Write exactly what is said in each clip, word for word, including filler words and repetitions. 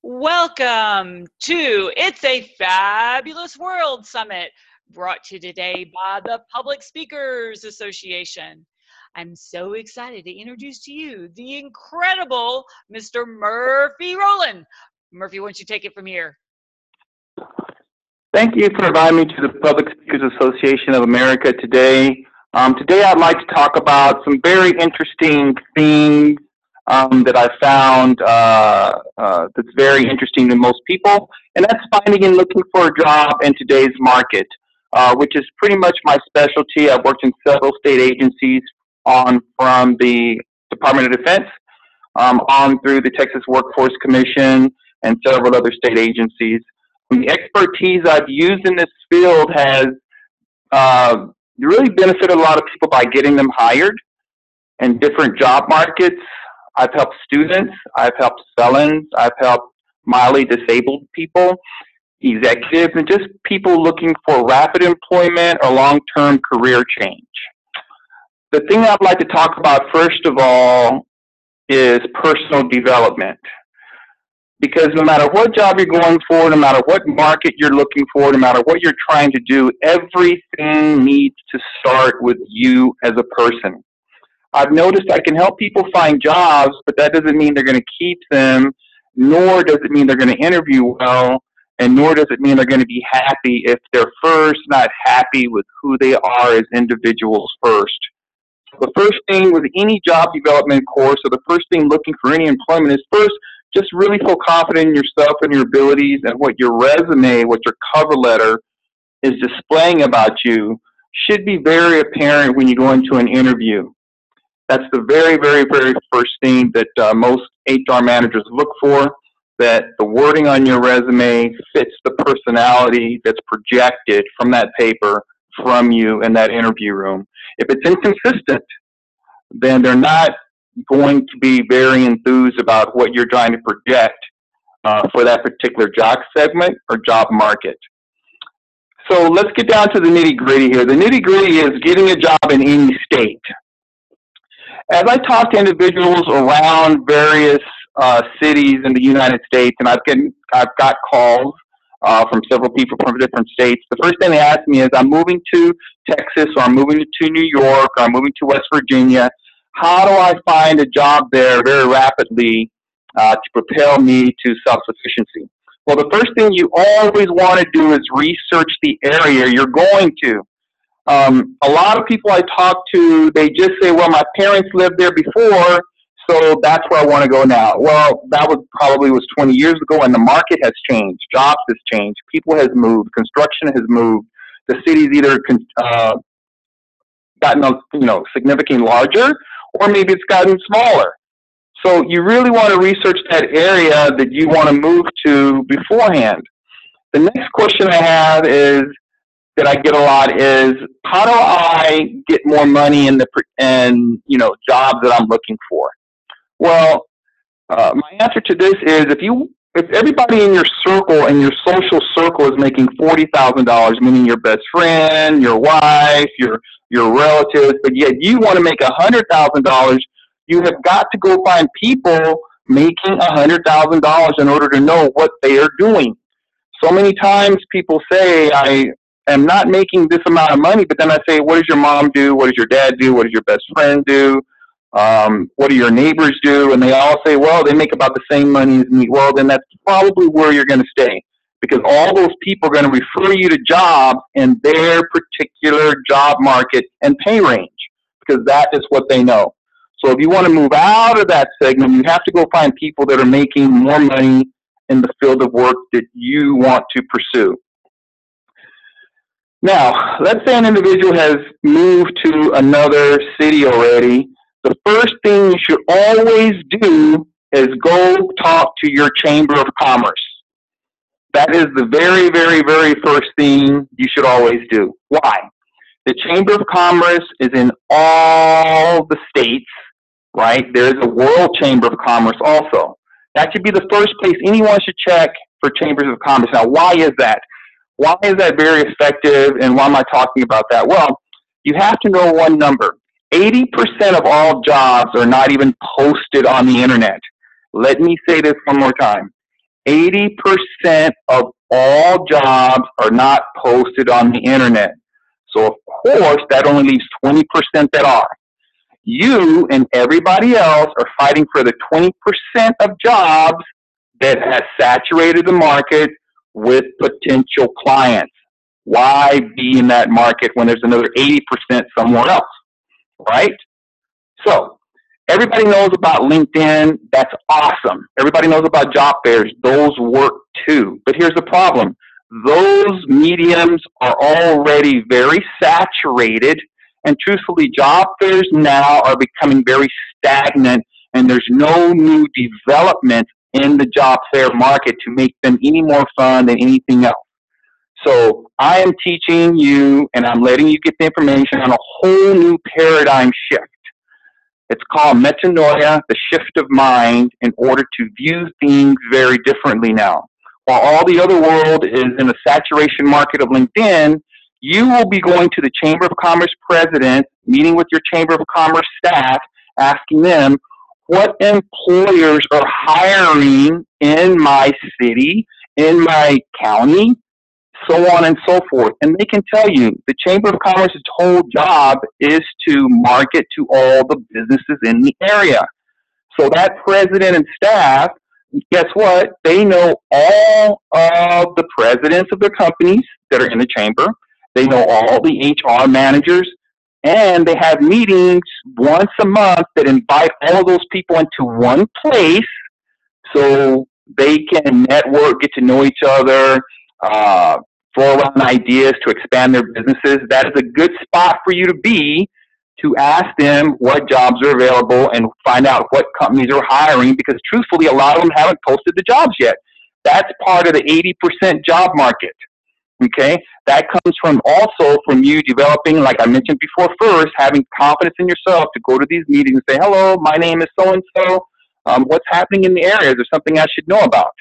Welcome to It's a Fabulous World Summit, brought to you today by the Public Speakers Association. I'm so excited to introduce to you the incredible Mister Murphy Rowland. Murphy, why don't you take it from here? Thank you for inviting me to the Public Speakers Association of America today. Um, today I'd like to talk about some very interesting things um, that I found uh, uh, that's very interesting to most people, and that's finding and looking for a job in today's market, uh, which is pretty much my specialty. I've worked in several state agencies on from the Department of Defense um, on through the Texas Workforce Commission and several other state agencies. The expertise I've used in this field has uh, really benefited a lot of people by getting them hired in different job markets. I've helped students, I've helped felons, I've helped mildly disabled people, executives, and just people looking for rapid employment or long-term career change. The thing I'd like to talk about first of all is personal development. Because no matter what job you're going for, no matter what market you're looking for, no matter what you're trying to do, everything needs to start with you as a person. I've noticed I can help people find jobs, but that doesn't mean they're going to keep them, nor does it mean they're going to interview well, and nor does it mean they're going to be happy if they're first not happy with who they are as individuals first. So the first thing with any job development course, or the first thing looking for any employment, is first, just really feel confident in yourself and your abilities, and what your resume, what your cover letter is displaying about you should be very apparent when you go into an interview. That's the very, very, very first thing that uh, most H R managers look for, that the wording on your resume fits the personality that's projected from that paper from you in that interview room. If it's inconsistent, then they're not going to be very enthused about what you're trying to project uh, for that particular job segment or job market. So let's get down to the nitty-gritty here. The nitty-gritty is getting a job in any state. As I talk to individuals around various uh, cities in the United States, and I've, getting, I've got calls uh, from several people from different states, the first thing they ask me is, I'm moving to Texas, or I'm moving to New York, or I'm moving to West Virginia. How do I find a job there very rapidly uh, to propel me to self-sufficiency? Well, the first thing you always want to do is research the area you're going to. Um, a lot of people I talk to, they just say, well, my parents lived there before, so that's where I want to go now. Well, that was probably was twenty years ago, and the market has changed. Jobs has changed. People has moved. Construction has moved. The city's either uh, gotten, you know, significantly larger, or maybe it's gotten smaller. So you really want to research that area that you want to move to beforehand. The next question I have is, that I get a lot is, how do I get more money in the and you know jobs that I'm looking for? Well, uh, my answer to this is, if you if everybody in your circle, in your social circle, is making forty thousand dollars, meaning your best friend, your wife, your your relatives, but yet you want to make one hundred thousand dollars, you have got to go find people making one hundred thousand dollars in order to know what they are doing. So many times people say, I am not making this amount of money, but then I say, what does your mom do? What does your dad do? What does your best friend do? Um, what do your neighbors do? And they all say, well, they make about the same money as me. Well, then that's probably where you're going to stay, because all those people are going to refer you to jobs in their particular job market and pay range, because that is what they know. So if you want to move out of that segment, you have to go find people that are making more money in the field of work that you want to pursue. Now, let's say an individual has moved to another city already. The first thing you should always do is go talk to your Chamber of Commerce. That is the very, very, very first thing you should always do. Why? The Chamber of Commerce is in all the states, right? There is a World Chamber of Commerce also. That should be the first place anyone should check for Chambers of Commerce. Now, why is that? Why is that very effective, and why am I talking about that? Well, you have to know one number. eighty percent of all jobs are not even posted on the internet. Let me say this one more time. eighty percent of all jobs are not posted on the internet. So, of course, that only leaves twenty percent that are. You and everybody else are fighting for the twenty percent of jobs that has saturated the market with potential clients. Why be in that market when there's another eighty percent somewhere else, right? So, everybody knows about LinkedIn. That's awesome. Everybody knows about job fairs. Those work too. But here's the problem. Those mediums are already very saturated. And truthfully, job fairs now are becoming very stagnant, and there's no new development in the job fair market to make them any more fun than anything else. So I am teaching you, and I'm letting you get the information on a whole new paradigm shift. It's called metanoia, the shift of mind, in order to view things very differently now. While all the other world is in the saturation market of LinkedIn, you will be going to the Chamber of Commerce president, meeting with your Chamber of Commerce staff, asking them what employers are hiring in my city, in my county, so on and so forth. And they can tell you the Chamber of Commerce's whole job is to market to all the businesses in the area. So that president and staff, guess what? They know all of the presidents of their companies that are in the chamber. They know all the H R managers, and they have meetings once a month that invite all of those people into one place so they can network, get to know each other, uh, throw around ideas to expand their businesses. That is a good spot for you to be, to ask them what jobs are available and find out what companies are hiring, because truthfully, a lot of them haven't posted the jobs yet. That's part of the eighty percent job market. Okay, that comes from also from you developing, like I mentioned before, first having confidence in yourself to go to these meetings and say, hello, my name is so-and-so. Um, what's happening in the area? Is there something I should know about?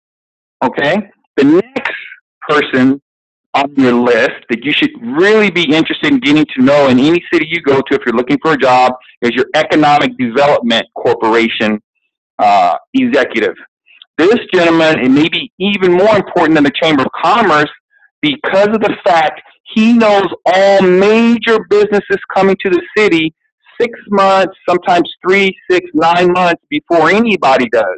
Okay, the next person on your list that you should really be interested in getting to know in any city you go to if you're looking for a job is your Economic Development Corporation uh, executive. This gentleman, and maybe even more important than the Chamber of Commerce, because of the fact he knows all major businesses coming to the city six months, sometimes three, six, nine months before anybody does.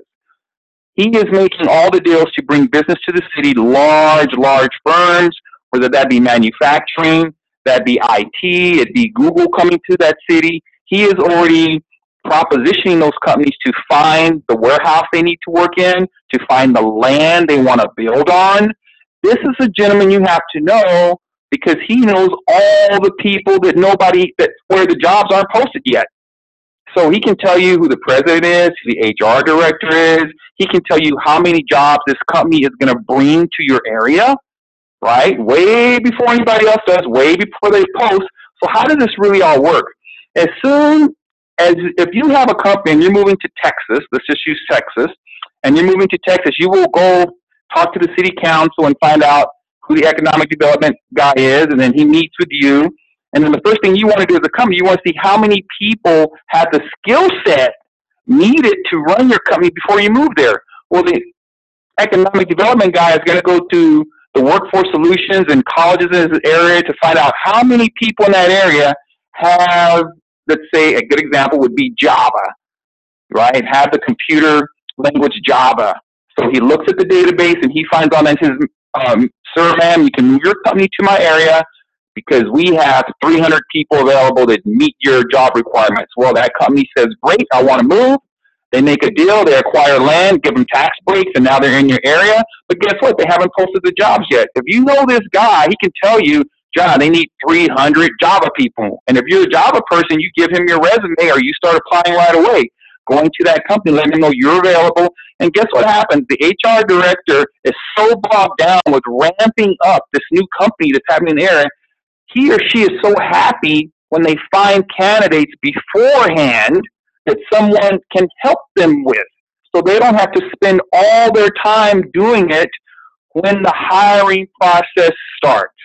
He is making all the deals to bring business to the city, large, large firms, whether that be manufacturing, that be I T, it be Google coming to that city. He is already propositioning those companies to find the warehouse they need to work in, to find the land they want to build on. This is a gentleman you have to know because he knows all the people that nobody, that where the jobs aren't posted yet. So he can tell you who the president is, who the H R director is. He can tell you how many jobs this company is going to bring to your area, right? Way before anybody else does, way before they post. So how does this really all work? As soon as, if you have a company and you're moving to Texas, let's just use Texas, and you're moving to Texas, you will go talk to the city council and find out who the economic development guy is, and then he meets with you. And then the first thing you want to do as a company, you want to see how many people have the skill set needed to run your company before you move there. Well, the economic development guy is going to go to the workforce solutions and colleges in his area to find out how many people in that area have, let's say, a good example would be Java, right? Have the computer language Java. So he looks at the database and he finds on his, um, sir, ma'am, you can move your company to my area because we have three hundred people available that meet your job requirements. Well, that company says, great, I want to move. They make a deal, they acquire land, give them tax breaks, and now they're in your area. But guess what? They haven't posted the jobs yet. If you know this guy, he can tell you, John, they need three hundred Java people. And if you're a Java person, you give him your resume or you start applying right away. Going to that company, letting them know you're available. And guess what happens? The H R director is so bogged down with ramping up this new company that's happening in the area. He or she is so happy when they find candidates beforehand that someone can help them with. So they don't have to spend all their time doing it when the hiring process starts.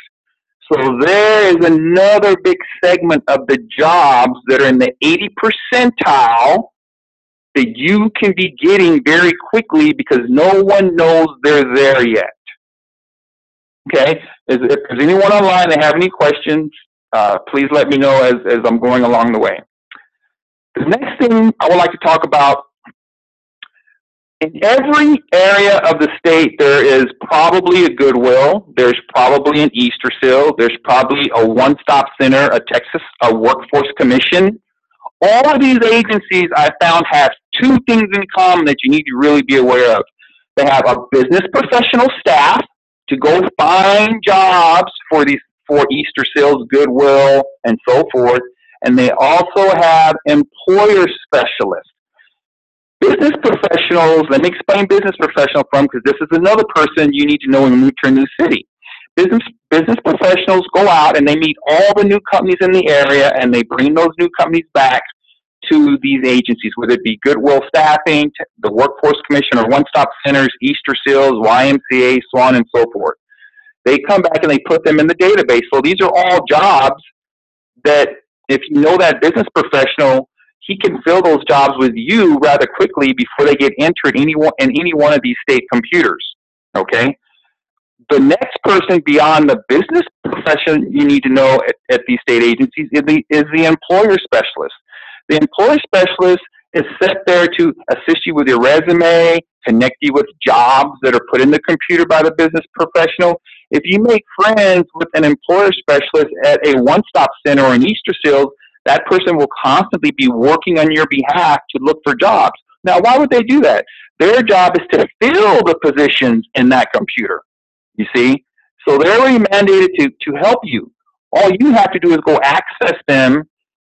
So there is another big segment of the jobs that are in the eighty percentile that you can be getting very quickly because no one knows they're there yet. Okay? If there's anyone online that have any questions, uh, please let me know as, as I'm going along the way. The next thing I would like to talk about, in every area of the state, there is probably a Goodwill, there's probably an Easterseals, there's probably a one-stop center, a Texas a workforce commission. All of these agencies I found have two things in common that you need to really be aware of. They have a business professional staff to go find jobs for these for Easterseals, Goodwill, and so forth, and they also have employer specialists. Business professionals, let me explain business professional from, because this is another person you need to know when you move to a new city. Business business professionals go out and they meet all the new companies in the area, and they bring those new companies back to these agencies, whether it be Goodwill Staffing, the Workforce Commission, or One-Stop Centers, Easterseals, Y M C A, so on and so forth. They come back and they put them in the database. So these are all jobs that, if you know that business professional, he can fill those jobs with you rather quickly before they get entered any one, in any one of these state computers, okay? The next person beyond the business profession you need to know at, at these state agencies is the, is the employer specialist. The employer specialist is set there to assist you with your resume, connect you with jobs that are put in the computer by the business professional. If you make friends with an employer specialist at a one-stop center or an Easterseals, that person will constantly be working on your behalf to look for jobs. Now, why would they do that? Their job is to fill the positions in that computer, you see? So they're already mandated to, to help you. All you have to do is go access them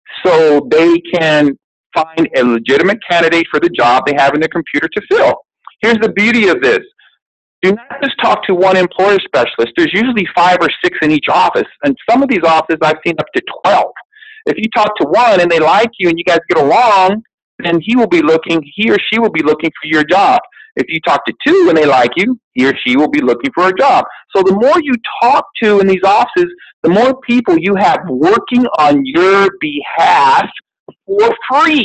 so they can find a legitimate candidate for the job they have in the computer to fill. Here's the beauty of this. Do not just talk to one employer specialist. There's usually five or six in each office, and some of these offices I've seen up to twelve. If you talk to one and they like you and you guys get along, then he will be looking, he or she will be looking for your job. If you talk to two and they like you, he or she will be looking for a job. So the more you talk to in these offices, the more people you have working on your behalf for free.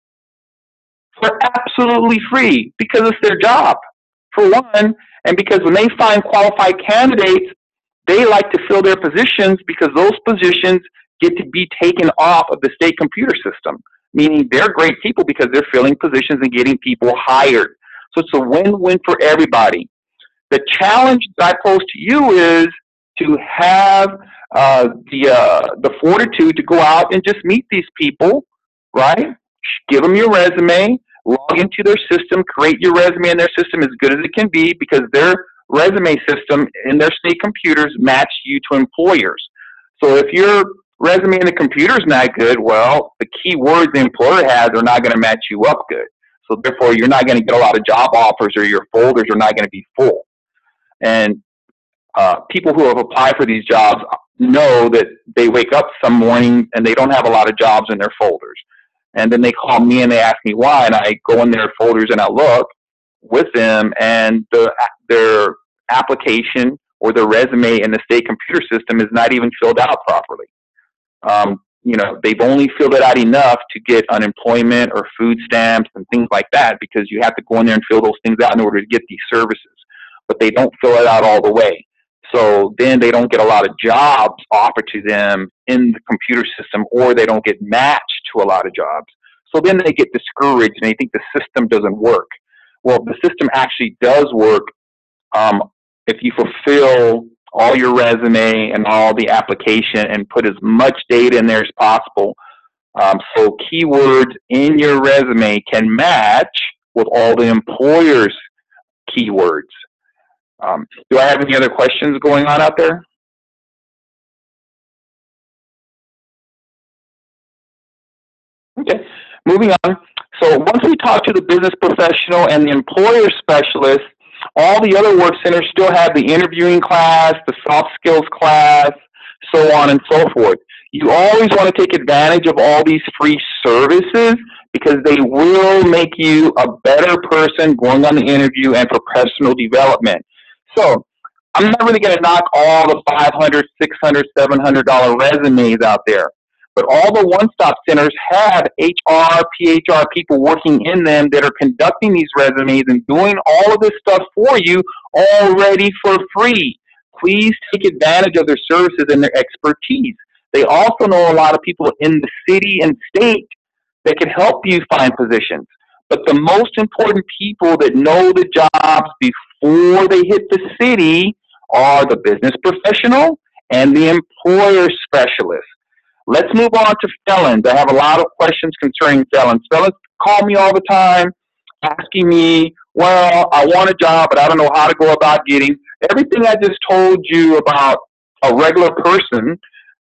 For absolutely free, because it's their job, for one, and because when they find qualified candidates, they like to fill their positions because those positions get to be taken off of the state computer system, meaning they're great people because they're filling positions and getting people hired. So it's a win-win for everybody. The challenge that I pose to you is to have uh, the uh, the fortitude to go out and just meet these people, right? Give them your resume, log into their system, create your resume in their system as good as it can be, because their resume system in their state computers match you to employers. So if your resume in the computer is not good, well, the keywords the employer has are not going to match you up good. So therefore, you're not going to get a lot of job offers, or your folders are not going to be full. And uh, people who have applied for these jobs know that they wake up some morning and they don't have a lot of jobs in their folders. And then they call me and they ask me why, and I go in their folders and I look with them, and the, their application or their resume in the state computer system is not even filled out properly. Um, you know, they've only filled it out enough to get unemployment or food stamps and things like that, because you have to go in there and fill those things out in order to get these services. But they don't fill it out all the way. So then they don't get a lot of jobs offered to them in the computer system, or they don't get matched to a lot of jobs. So then they get discouraged and they think the system doesn't work. Well, the system actually does work um, if you fulfill all your resume and all the application and put as much data in there as possible. Um, so keywords in your resume can match with all the employer's keywords. Um, do I have any other questions going on out there? Okay, moving on. So once we talk to the business professional and the employer specialist, all the other work centers still have the interviewing class, the soft skills class, so on and so forth. You always want to take advantage of all these free services, because they will make you a better person going on the interview and for professional development. So I'm not really going to knock all the five hundred dollars, six hundred dollars, seven hundred dollars resumes out there. But all the one-stop centers have H R, P H R people working in them that are conducting these resumes and doing all of this stuff for you already for free. Please take advantage of their services and their expertise. They also know a lot of people in the city and state that can help you find positions. But the most important people that know the jobs before they hit the city are the business professional and the employer specialist. Let's move on to felons. I have a lot of questions concerning felons. Felons call me all the time asking me, well, I want a job, but I don't know how to go about getting. Everything I just told you about a regular person,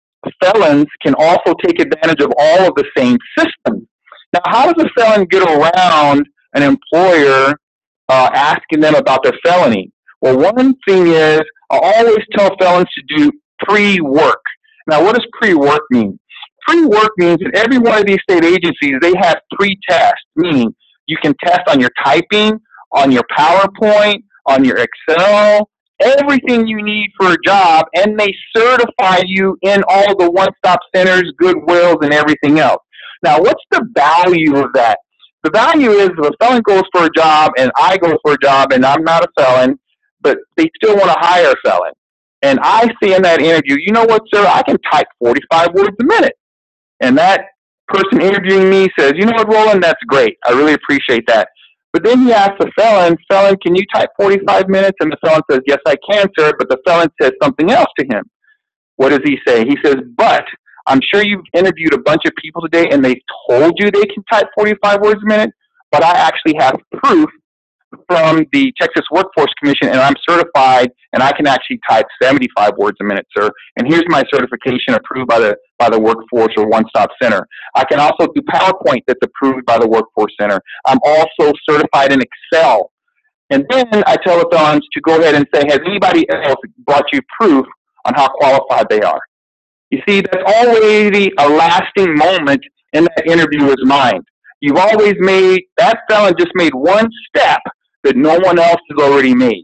felons can also take advantage of all of the same systems. Now, how does a felon get around an employer uh, asking them about their felony? Well, one thing is I always tell felons to do pre-work. Now, what does pre-work mean? Pre-work means in every one of these state agencies, they have pre-test, meaning you can test on your typing, on your PowerPoint, on your Excel, everything you need for a job, and they certify you in all the one-stop centers, Goodwills, and everything else. Now, what's the value of that? The value is if a felon goes for a job and I go for a job and I'm not a felon, but they still want to hire a felon. And I say in that interview, you know what, sir, I can type forty-five words a minute. And that person interviewing me says, you know what, Roland, that's great. I really appreciate that. But then he asks the felon, felon, can you type forty-five minutes? And the felon says, yes, I can, sir. But the felon says something else to him. What does he say? He says, but I'm sure you've interviewed a bunch of people today and they've told you they can type forty-five words a minute, but I actually have proof from the Texas Workforce Commission and I'm certified and I can actually type seventy-five words a minute, sir. And here's my certification approved by the by the Workforce or One Stop Center. I can also do PowerPoint that's approved by the Workforce Center. I'm also certified in Excel. And then I tell the felons to go ahead and say, has anybody else brought you proof on how qualified they are? You see, that's already a lasting moment in that interviewer's mind. You've always made, that felon just made one step that no one else has already made.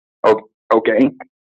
Okay?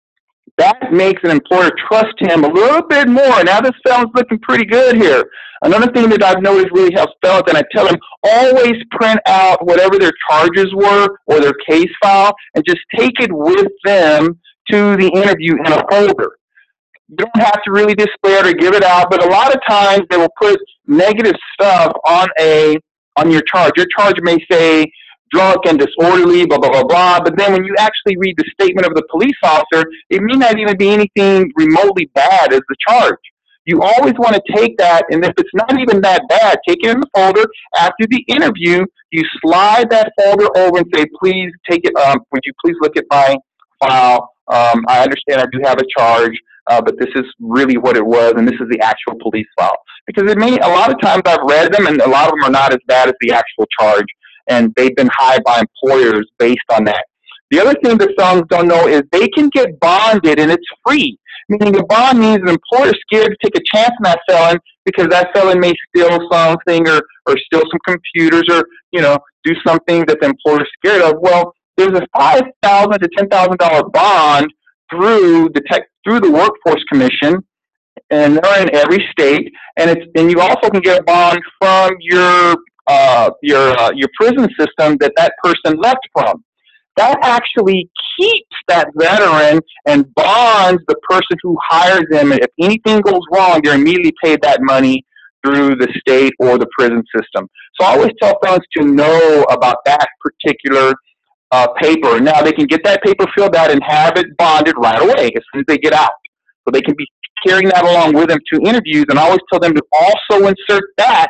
That makes an employer trust him a little bit more. Now this felon's looking pretty good here. Another thing that I've noticed really helps felons, and I tell them, always print out whatever their charges were or their case file and just take it with them to the interview in a folder. You don't have to really display it or give it out, but a lot of times they will put negative stuff on a on your charge. Your charge may say drunk and disorderly, blah, blah, blah, blah, but then when you actually read the statement of the police officer, it may not even be anything remotely bad as the charge. You always want to take that, and if it's not even that bad, take it in the folder. After the interview, you slide that folder over and say, please take it, um, would you please look at my file? Um, I understand I do have a charge. Uh, but this is really what it was, and this is the actual police file. Because it may, a lot of times I've read them, and a lot of them are not as bad as the actual charge, and they've been hired by employers based on that. The other thing that felons don't know is they can get bonded, and it's free. Meaning a bond means an employer is scared to take a chance on that felon because that felon may steal something or, or steal some computers or, you know, do something that the employer is scared of. Well, there's a five thousand dollars to ten thousand dollars bond through the tech, through the Workforce Commission, and they're in every state. And it's and you also can get a bond from your uh, your uh, your prison system that that person left from. That actually keeps that veteran and bonds the person who hires them. And if anything goes wrong, they're immediately paid that money through the state or the prison system. So I always tell felons to know about that particular Uh, paper. Now they can get that paper filled out and have it bonded right away as soon as they get out. So they can be carrying that along with them to interviews, and I always tell them to also insert that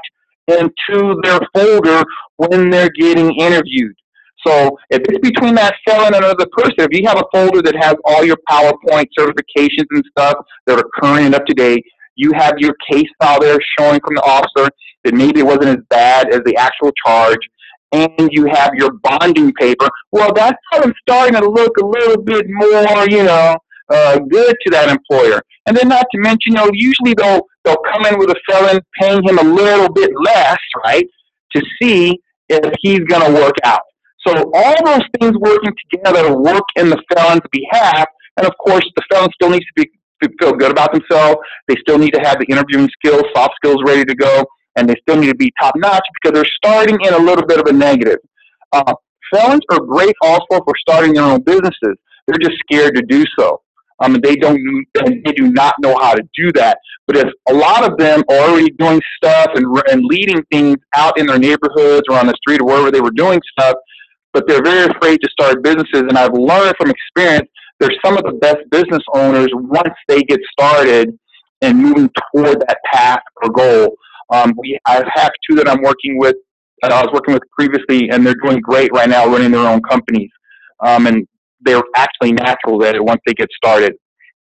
into their folder when they're getting interviewed. So if it's between that felon and another person, if you have a folder that has all your PowerPoint certifications and stuff that are current and up to date, you have your case file there showing from the officer that maybe it wasn't as bad as the actual charge, and you have your bonding paper, well, that's kind of starting to look a little bit more, you know, uh, good to that employer. And then not to mention, you know, usually they'll, they'll come in with a felon paying him a little bit less, right, to see if he's going to work out. So all those things working together to work in the felon's behalf, and of course the felon still needs to be feel good about themselves. They still need to have the interviewing skills, soft skills ready to go, and they still need to be top notch because they're starting in a little bit of a negative. Uh, felons are great also for starting their own businesses. They're just scared to do so. Um, they don't, they do not know how to do that. But if a lot of them are already doing stuff and, and leading things out in their neighborhoods or on the street or wherever they were doing stuff, but they're very afraid to start businesses. And I've learned from experience, they're some of the best business owners once they get started and moving toward that path or goal. Um, we, I have two that I'm working with, that I was working with previously, and they're doing great right now running their own companies. Um, and they're actually natural at it once they get started.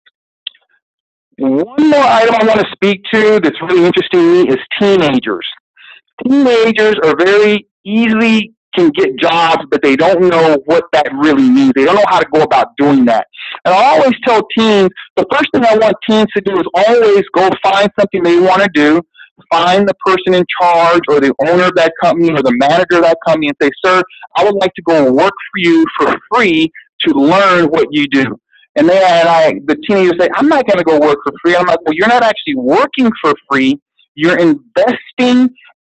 One more item I want to speak to that's really interesting to me is teenagers. Teenagers are very easily can get jobs, but they don't know what that really means. They don't know how to go about doing that. And I always tell teens, the first thing I want teens to do is always go find something they want to do, find the person in charge or the owner of that company or the manager of that company and say, sir, I would like to go and work for you for free to learn what you do. And they and I, the teenagers say, I'm not going to go work for free. I'm like, well, you're not actually working for free. You're investing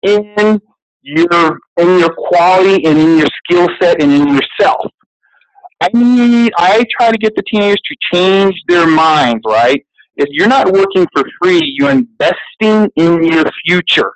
in your in your quality and in your skill set and in yourself. I need. I try to get the teenagers to change their minds. Right? If you're not working for free, you're investing in your future.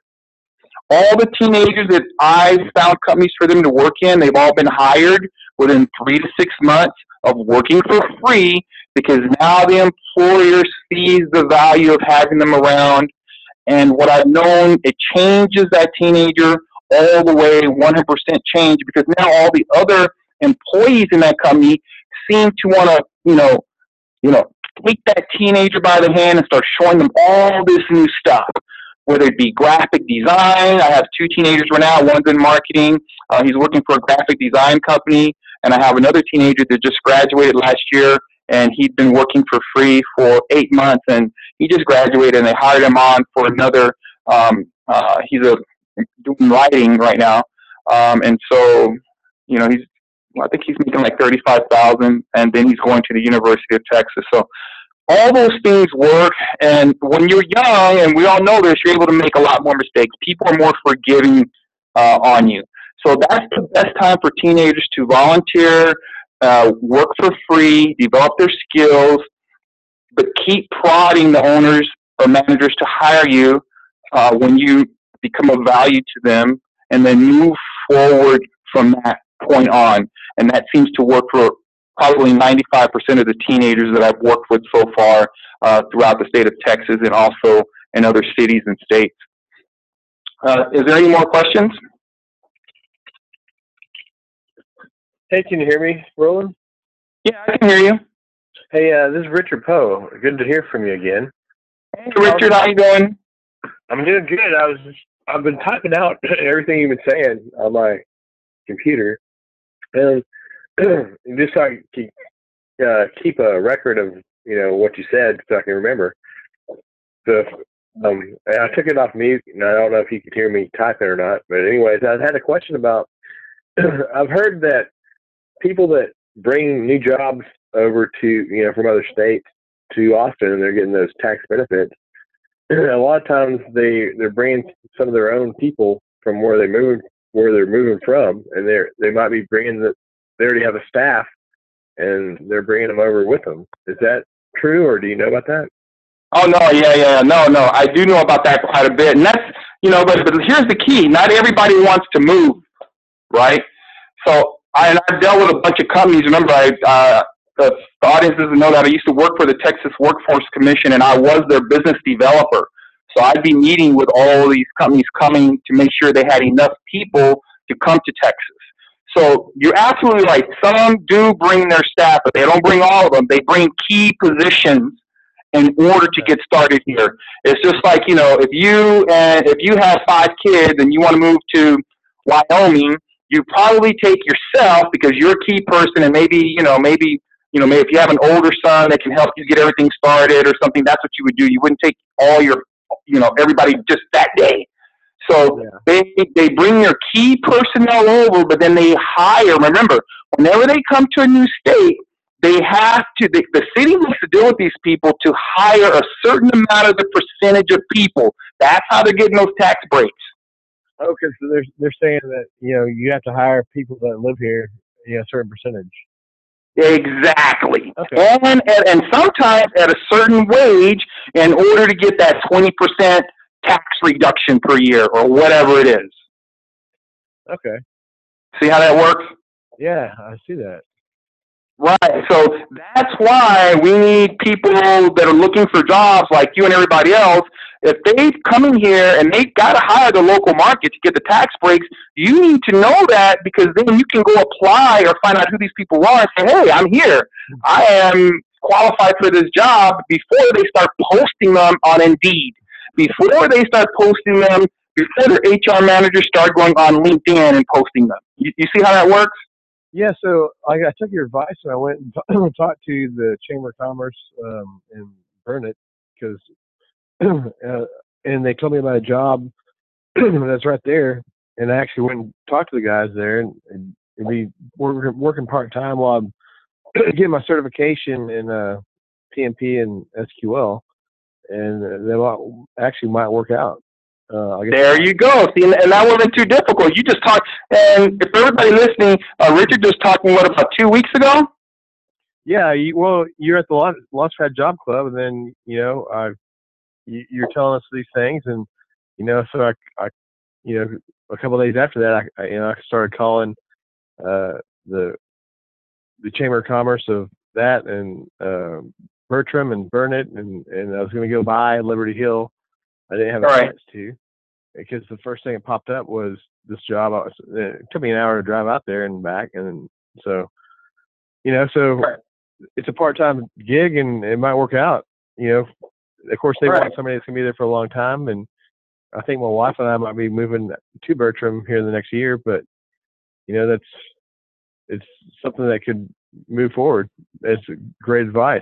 All the teenagers that I've found companies for them to work in, they've all been hired within three to six months of working for free because now the employer sees the value of having them around. And what I've known, it changes that teenager all the way, one hundred percent change, because now all the other employees in that company seem to want to, you know, you know, take that teenager by the hand and start showing them all this new stuff, whether it be graphic design. I have two teenagers right now. One's in marketing. Uh, he's working for a graphic design company. And I have another teenager that just graduated last year, and he'd been working for free for eight months. And he just graduated, and they hired him on for another. Um, uh, he's a doing writing right now, um, and so you know he's. I think he's making like thirty-five thousand, and then he's going to the University of Texas. So all those things work, and when you're young, and we all know this, you're able to make a lot more mistakes. People are more forgiving uh, on you. So that's the best time for teenagers to volunteer, uh, work for free, develop their skills, but keep prodding the owners or managers to hire you uh, when you become of value to them, and then move forward from that point on. And that seems to work for probably ninety-five percent of the teenagers that I've worked with so far uh, throughout the state of Texas and also in other cities and states. Uh, is there any more questions? Hey, can you hear me, Roland? Yeah, I can hear you. Hey, uh, this is Richard Poe. Good to hear from you again. Hey, Richard, how you doing? I'm doing good. I was just, I've been typing out everything you've been saying on my computer, and just so I can keep, uh, keep a record of you know what you said, so I can remember. So, um, I took it off mute, and I don't know if you could hear me typing or not. But anyways, I had a question about. I've heard that people that bring new jobs over to, you know, from other states to Austin, and they're getting those tax benefits. A lot of times they they're bringing some of their own people from where they move, where they're moving from, and they are they might be bringing the they already have a staff, and they're bringing them over with them. Is that true, or do you know about that? Oh no, yeah, yeah, no, no, I do know about that quite a bit, and that's you know, but but here's the key: not everybody wants to move, right? So. I, and I've dealt with a bunch of companies. Remember, I, uh, the, the audience doesn't know that I used to work for the Texas Workforce Commission, and I was their business developer. So I'd be meeting with all these companies coming to make sure they had enough people to come to Texas. So you're absolutely right. Some do bring their staff, but they don't bring all of them. They bring key positions in order to get started here. It's just like, you know, if you and if you have five kids and you want to move to Wyoming, you probably take yourself because you're a key person, and maybe, you know, maybe, you know, maybe if you have an older son that can help you get everything started or something, that's what you would do. You wouldn't take all your, you know, everybody just that day. So yeah. they they bring their key personnel over, but then they hire. Remember, whenever they come to a new state, they have to, the, the city needs to deal with these people to hire a certain amount of the percentage of people. That's how they're getting those tax breaks. Okay, so they're they're saying that you know you have to hire people that live here, you know, a certain percentage. Exactly. Okay. And, and and sometimes at a certain wage in order to get that twenty percent tax reduction per year or whatever it is. Okay. See how that works? Yeah, I see that. Right. So that's why we need people that are looking for jobs like you and everybody else. If they come in here and they got to hire the local market to get the tax breaks, you need to know that, because then you can go apply or find out who these people are and say, hey, I'm here. I am qualified for this job before they start posting them on Indeed, before they start posting them, before their H R managers start going on LinkedIn and posting them. You, you see how that works? Yeah, so like, I took your advice and I went and t- talked to the Chamber of Commerce um, in Burnet, because uh, and they told me about a job that's right there, and I actually went and talked to the guys there, and, and it'd be working, working part time while I'm getting my certification in uh, P M P and S Q L, and they might, actually might work out. Uh, I guess there you go. See, and, and that wasn't too difficult. You just talked, and if everybody listening, uh, Richard just talking, what, about two weeks ago? Yeah, you, well, you're at the Launch, Launchpad Job Club, and then, you know, I, you, you're telling us these things, and, you know, so I, I you know, a couple of days after that, I, I, you know, I started calling uh, the the Chamber of Commerce of that, and uh, Bertram and Burnet, and, and I was going to go by Liberty Hill. I didn't have a All chance right. to, because the first thing that popped up was this job. I was, it took me an hour to drive out there and back, and so, you know, so Right. it's a part-time gig, and it might work out. You know, of course, they Right. want somebody that's going to be there for a long time, and I think my wife and I might be moving to Bertram here in the next year. But you know, that's it's something that could move forward. It's great advice.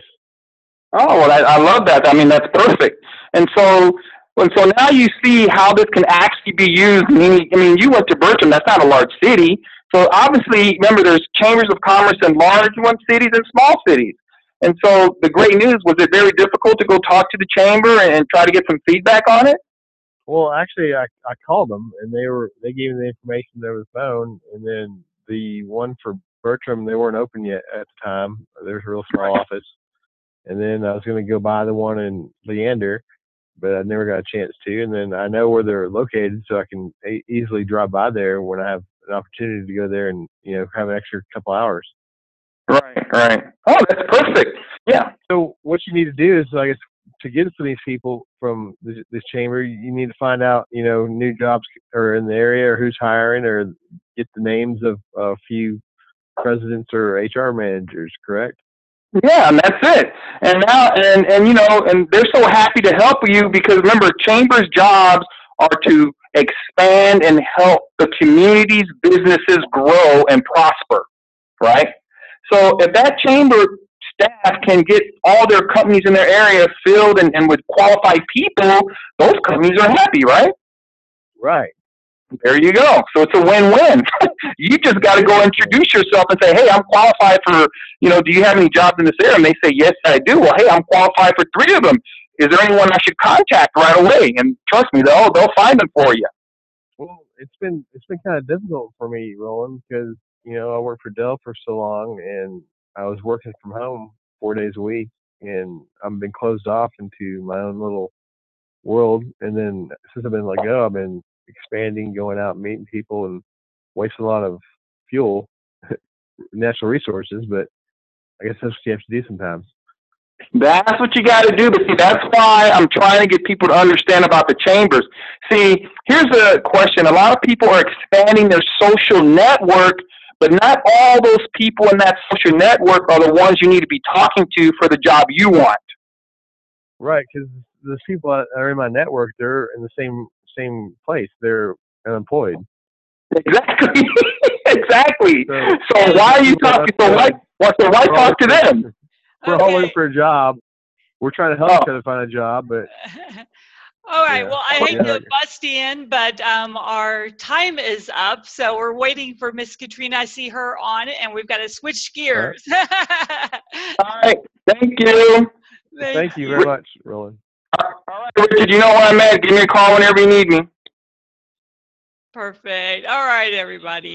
Oh, well, I, I love that. I mean, that's perfect. And so, and so now you see how this can actually be used. I mean, I mean, you went to Bertram. That's not a large city. So obviously, remember, there's chambers of commerce in large one cities and small cities. And so the great news, was it very difficult to go talk to the chamber and, and try to get some feedback on it? Well, actually, I, I called them, and they were they gave me the information over the phone, and then the one for Bertram, they weren't open yet at the time. There's a real small office. And then I was going to go buy the one in Leander, but I never got a chance to. And then I know where they're located, so I can a- easily drive by there when I have an opportunity to go there and, you know, have an extra couple hours. Right, right. Oh, that's perfect. Yeah. So what you need to do is, I guess, to get to these people from this, this chamber, you need to find out, you know, new jobs are in the area, or who's hiring, or get the names of a few presidents or H R managers, correct? Yeah, and that's it. And now, and, and, you know, and they're so happy to help you, because remember, Chamber's jobs are to expand and help the community's businesses grow and prosper, right? So if that chamber staff can get all their companies in their area filled and, and with qualified people, those companies are happy, right? Right. There you go. So it's a win-win. You just got to go introduce yourself and say, hey, I'm qualified for, you know, do you have any jobs in this area? And they say, yes, I do. Well, hey, I'm qualified for three of them. Is there anyone I should contact right away? And trust me, they'll, they'll find them for you. Well, it's been, it's been kind of difficult for me, Roland, because, you know, I worked for Dell for so long, and I was working from home four days a week, and I've been closed off into my own little world. And then since I've been let go, I've been expanding, going out and meeting people, and wasting a lot of fuel, natural resources. But I guess that's what you have to do sometimes. That's what you got to do. But see, that's why I'm trying to get people to understand about the chambers. See, here's a question. A lot of people are expanding their social network, but not all those people in that social network are the ones you need to be talking to for the job you want. Right, because the people that are in my network, they're in the same same place. They're unemployed. Exactly. Exactly. So, so why are you talking? So why, so why talk to them? We're Okay. all looking for a job. We're trying to help Oh. each other find a job, but All right. Yeah. Well, I hate Yeah. to bust in, but um, our time is up. So we're waiting for Miss Katrina. I see her on, and we've got to switch gears. All right. Thank you. Thank, Thank you very much, Roland. All right, Richard, you know where I'm at. Give me a call whenever you need me. Perfect. All right, everybody.